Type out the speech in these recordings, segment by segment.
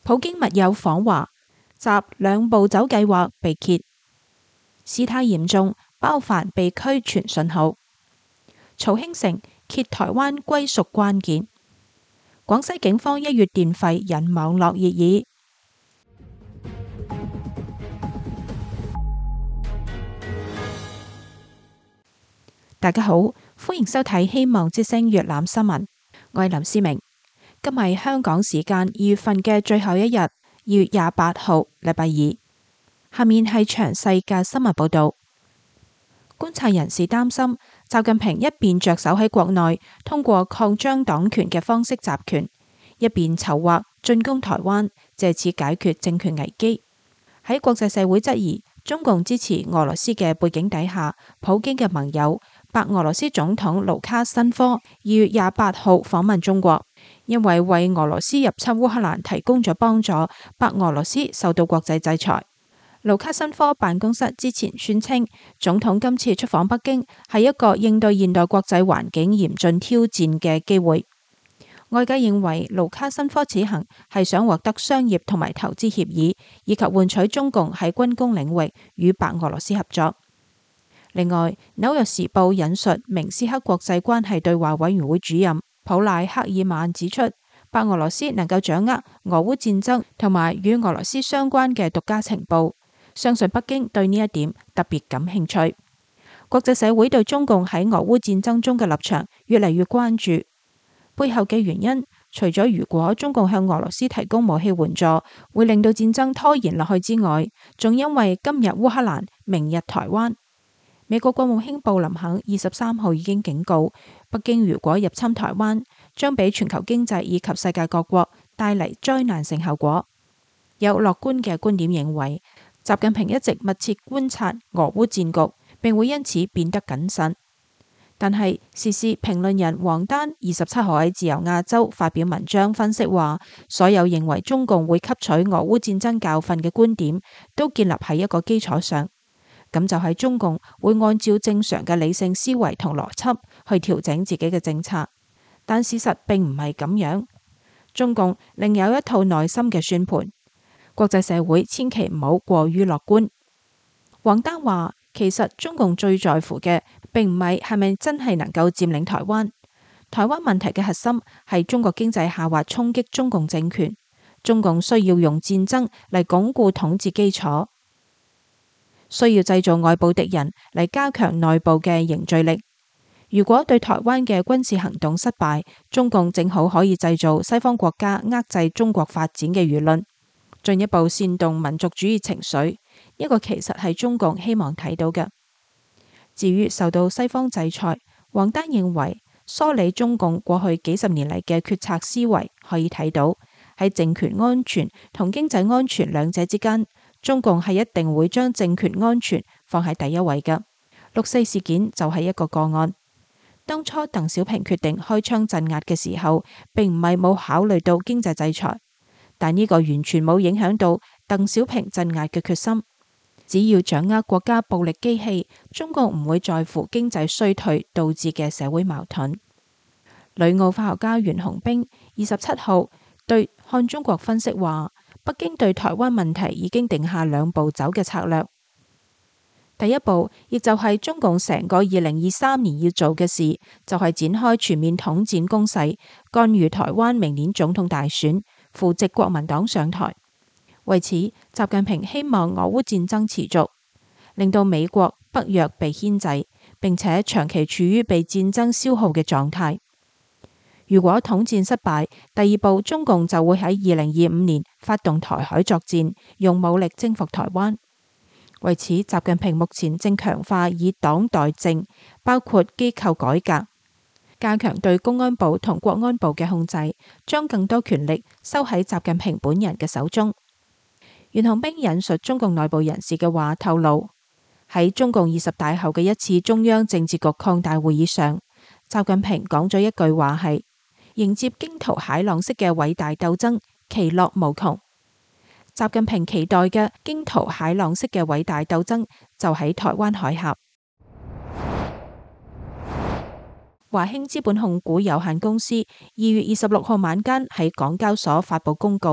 普京密友訪華，習兩步走計劃被揭，事態嚴重，包凡被拘傳訊號。曹興誠揭台灣歸屬關鍵，廣西警方1月電費引網絡熱議。大家好，歡迎收睇希望之聲粵覽新聞，我係林思明。今日香港時間2月份嘅最後一日，2月28號，禮拜二。下面係詳細嘅新聞報道。觀察人士擔心，習近平一邊着手喺國內通過擴張黨權嘅方式集權，一邊籌劃進攻台灣，借此解決政權危機。喺國際社會質疑中共支持俄羅斯嘅背景底下，普京嘅盟友白俄羅斯總統盧卡申科2月28號訪問中國，因為俄羅斯入侵烏克蘭提供咗幫助，白俄羅斯受到國際制裁。盧卡申科辦公室之前宣稱，總統今次出訪北京係一個應對現代國際環境嚴峻挑戰嘅機會。外界認為盧卡申科此行係想獲得商業同埋投資協議，以及換取中共喺軍工領域與白俄羅斯合作。另外，《紐約時報》引述明斯克國際關係對話委員會主任普賴克爾曼指出，白俄羅斯能夠掌握俄烏戰爭同埋與俄羅斯相關嘅獨家情報，相信北京對呢一點特別感興趣。國際社會對中共喺俄烏戰爭中嘅立場越嚟越關注，背後嘅原因除咗如果中共向俄羅斯提供武器援助會令到戰爭拖延落去之外，仲因為今日烏克蘭，明日台灣。美國國務卿布林肯23號已經警告，北京如果入侵台灣，將俾全球經濟以及世界各國帶嚟災難性後果。有樂觀嘅觀點認為，習近平一直密切觀察俄烏戰局，並會因此變得謹慎。但係時事評論人王丹27號喺自由亞洲發表文章分析話，所有認為中共會吸取俄烏戰爭教訓嘅觀點，都建立喺一個基礎上。咁就係中共會按照正常嘅理性思維同邏輯去調整自己嘅政策，但事實並唔係咁樣。中共另有一套內心嘅算盤，國際社會千祈唔好過於樂觀。王丹話，其實中共最在乎嘅並唔係咪真係能夠佔領台灣，台灣問題嘅核心係中國經濟下滑衝擊中共政權，中共需要用戰爭嚟鞏固統治基礎，需要製造外部敵人嚟加強內部嘅凝聚力。如果對台灣嘅軍事行動失敗，中共正好可以製造西方國家遏制中國發展嘅輿論，進一步煽動民族主義情緒，一個其實係中共希望睇到嘅。至於受到西方制裁，王丹認為梳理中共過去幾十年嚟嘅決策思維，可以睇到喺政權安全同經濟安全兩者之間，中共係一定會將政權安全放喺第一位嘅。6.4事件就係一個個案。當初鄧小平決定開槍鎮壓嘅時候，並唔係冇考慮到經濟制裁，但呢個完全冇影響到鄧小平鎮壓嘅決心。只要掌握國家暴力機器，中共唔會在乎經濟衰退導致嘅社會矛盾。旅澳化學家袁洪兵27號對看中國分析話，北京對台灣問題已經定下兩步走嘅策略。第一步，亦就係中共成個2023年要做嘅事，就係展開全面統戰攻勢，干預台灣明年總統大選，扶植國民黨上台。為此，習近平希望俄烏戰爭持續，令到美國、北約被牽制，並且長期處於被戰爭消耗嘅狀態。如果統戰失敗，第二步中共就會喺2025年發動台海作戰，用武力征服台灣。為此，習近平目前正強化以黨代政，包括機構改革，加強對公安部同國安部嘅控制，將更多權力收喺習近平本人嘅手中。袁洪兵引述中共內部人士嘅話透露，喺中共20大後嘅一次中央政治局擴大會議上，習近平講咗一句話係：迎接驚濤駭浪式嘅偉大鬥爭，其樂無窮。習近平期待嘅驚濤駭浪式嘅偉大鬥爭就喺台灣海峽。華興資本控股有限公司2月26號晚間喺港交所發佈公告，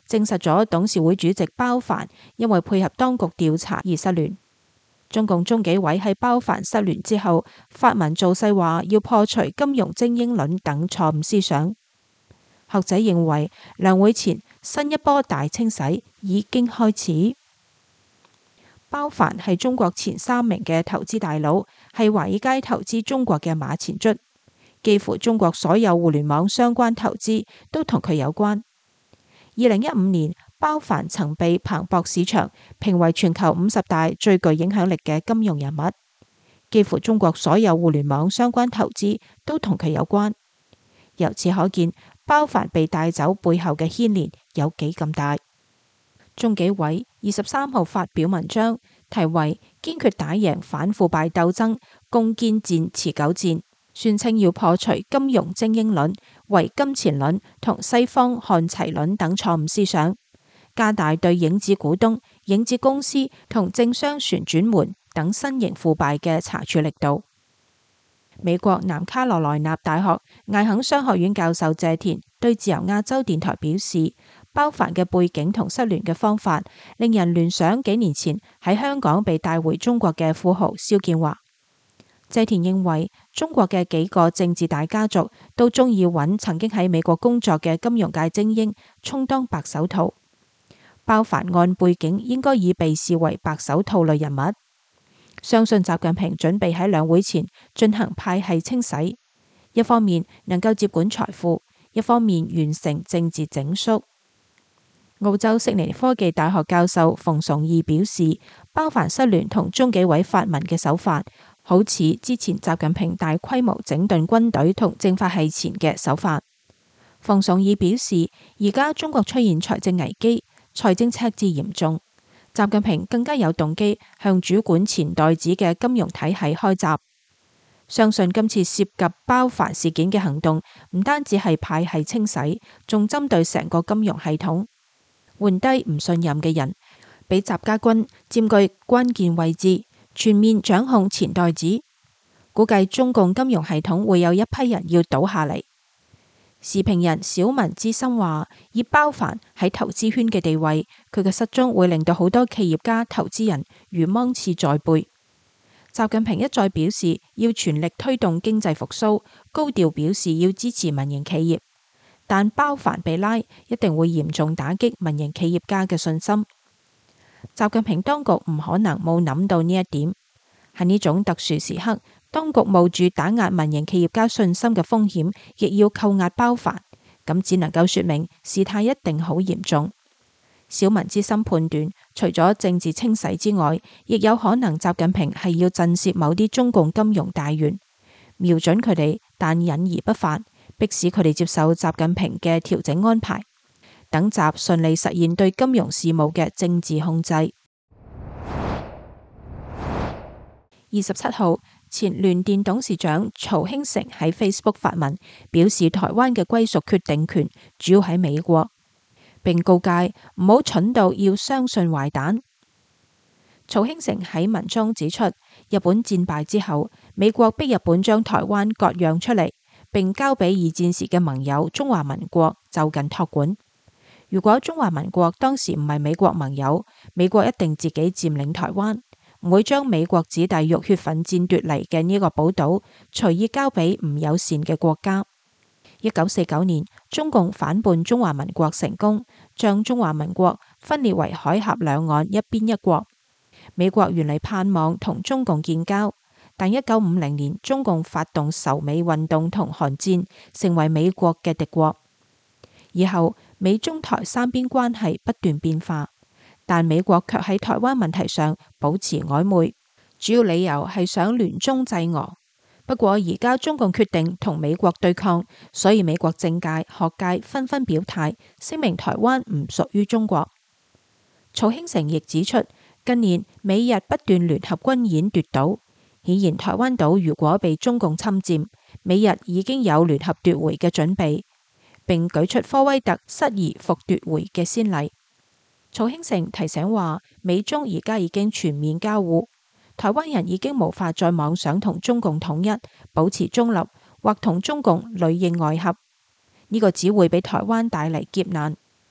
證實咗董事會主席包凡因為配合當局調查而失聯。中共中紀委喺包凡失聯之後，發文造勢話要破除金融精英論等錯誤思想。學者認為，兩會前新一波大清洗已經開始。包凡係中國前3名嘅投資大佬，係華爾街投資中國嘅馬前卒，幾乎中國所有互聯網相關投資都同佢有關。2015年，包凡曾被彭博市場評為全球50大最具影響力嘅金融人物，幾乎中國所有互聯網相關投資都同佢有關。由此可見，包凡被帶走背後嘅牽連有幾咁大。中紀委23號發表文章，題為《堅決打贏反腐敗鬥爭，攻堅戰持久戰》，宣稱要破除金融精英論、唯金錢論同西方看齊論等錯誤思想，加大對影子股東、影子公司同政商旋轉門等新型腐敗嘅查處力度。美國南卡羅來納大學艾肯商學院教授謝田對自由亞洲電台表示，包凡嘅背景同失聯嘅方法，令人聯想幾年前喺香港被帶回中國嘅富豪肖建華。謝田認為，中國嘅幾個政治大家族都中意揾曾經喺美國工作嘅金融界精英充當白手套，包凡按背景應該已被視為白手套類人物。相信習近平準備喺兩會前進行派系清洗，一方面能夠接管財富，一方面完成政治整肅。澳洲悉尼科技大學教授馮崇義表示，包凡失聯同中紀委發文嘅手法，好似之前習近平大規模整頓軍隊同政法系前嘅手法。馮崇義表示，而家中國出現財政危機，財政赤字嚴重。習近平更加有動機向主管錢袋子嘅金融體系開閘。相信今次涉及包凡事件嘅行動，唔單止係派系清洗，仲針對成個金融系統，換低唔信任嘅人，俾習家軍佔據關鍵位置，全面掌控錢袋子。估計中共金融系統會有一批人要倒下嚟。時評人小文之心話，以包凡喺投資圈嘅地位，佢嘅失蹤會令到好多企業家、投資人如芒刺在背。習近平一再表示要全力推動經濟復甦，高調表示要支持民營企業，但包凡被拉，一定會嚴重打擊民營企業家嘅信心。習近平當局唔可能冇諗到呢一點，喺呢種特殊時刻，當局冒住打壓民營企業家信心嘅風險，亦要扣押包凡，咁只能夠說明事態一定好嚴重。小文之心判斷，除咗政治清洗之外，亦有可能習近平係要震懾某啲中共金融大員，瞄準佢哋，但隱而不發，迫使佢哋接受習近平嘅調整安排，等習順利實現對金融事務嘅政治控制。27號，前聯電董事長曹興誠喺 Facebook 發文，表示台灣嘅歸屬決定權主要喺美國，並告誡唔好蠢到要相信壞蛋。曹興誠喺文中指出，日本戰敗之後，美國逼日本將台灣割讓出嚟，並交俾二戰時嘅盟友中華民國就近託管。如果中華民國當時唔係美國盟友，美國一定自己佔領台灣，唔會將美國子弟浴血奮戰奪嚟嘅呢個寶島隨意交俾唔友善嘅國家。1949年，中共反叛中華民國成功，將中華民國分裂為海峽兩岸一邊一國。美國原嚟盼望同中共建交，但1950年中共發動仇美運動同韓戰，成為美國嘅敵國。以後美中台三邊關係不斷變化，但美國卻喺台灣問題上保持曖昧，主要理由係想聯中制俄。不過而家中共決定同美國對抗，所以美國政界、學界紛紛表態，聲明台灣唔屬於中國。曹興誠亦指出，近年美日不斷聯合軍演奪島，顯然台灣島如果被中共侵佔，美日已經有聯合奪回嘅準備，並舉出科威特失而復奪回嘅先例。曹興誠提醒話，美中而家已經全面交互，台灣人已經無法再妄想同中共統一，保持中立或同中共裡應外合，呢個只會俾台灣帶嚟劫難。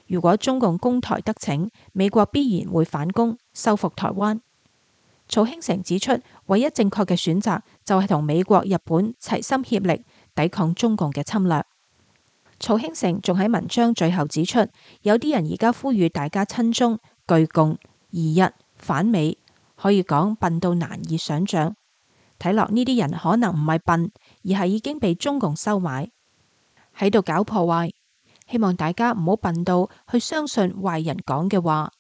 如果中共攻台得逞，美國必然會反攻，收復台灣。曹興誠指出，唯一正確嘅選擇就係同美國、日本齊心協力抵抗中共嘅侵略。曹興誠仲喺文章最後指出，有啲人而家呼籲大家親中、懼共、疑日、反美，可以講笨到難以想象。睇落呢啲人可能唔係笨，而係已經被中共收買，喺度搞破壞。希望大家唔好笨到去相信壞人講嘅話。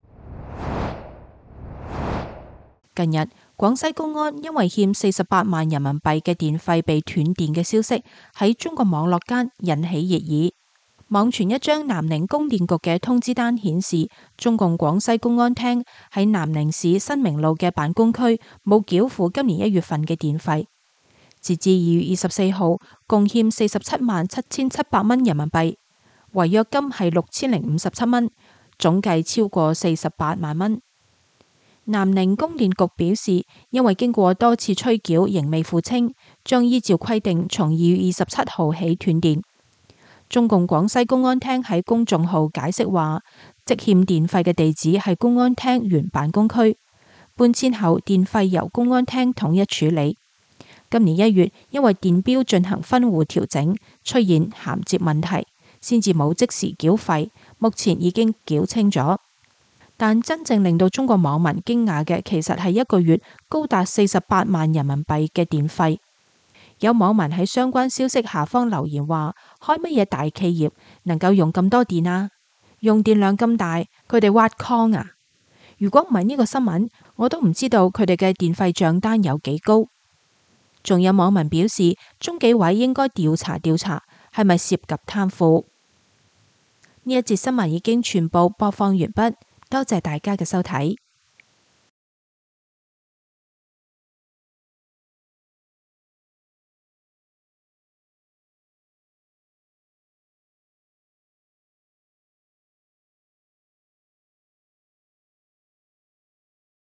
近日，廣西公安因為欠48萬人民幣嘅電費被斷電嘅消息喺中國網絡間引起熱議。網傳一張南寧供電局嘅通知單顯示，中共廣西公安廳喺南寧市新明路嘅辦公區冇繳付今年1月份嘅電費。截至2月24號，共欠47萬7700蚊人民幣，違約金係6057蚊，總計超過48萬蚊。南寧供電局表示，因為經過多次催繳仍未付清，將依照規定從2月27號起斷電。中共廣西公安廳喺公眾號解釋話，積欠電費嘅地址係公安廳原辦公區，搬遷後電費由公安廳統一處理。今年1月，因為電表進行分戶調整，出現銜接問題，先至冇即時繳費，目前已經繳清咗。但真正令到中國網民驚訝嘅，其實係一個月高達48萬人民幣嘅電費。有網民喺相關消息下方留言話：開乜嘢大企業能夠用咁多電啊？用電量咁大，佢哋挖礦啊？如果唔係呢個新聞，我都唔知道佢哋嘅電費賬單有幾高。仲有網民表示，中紀委應該調查調查，係咪涉及貪腐？呢一節新聞已經全部播放完畢，多謝大家嘅收睇。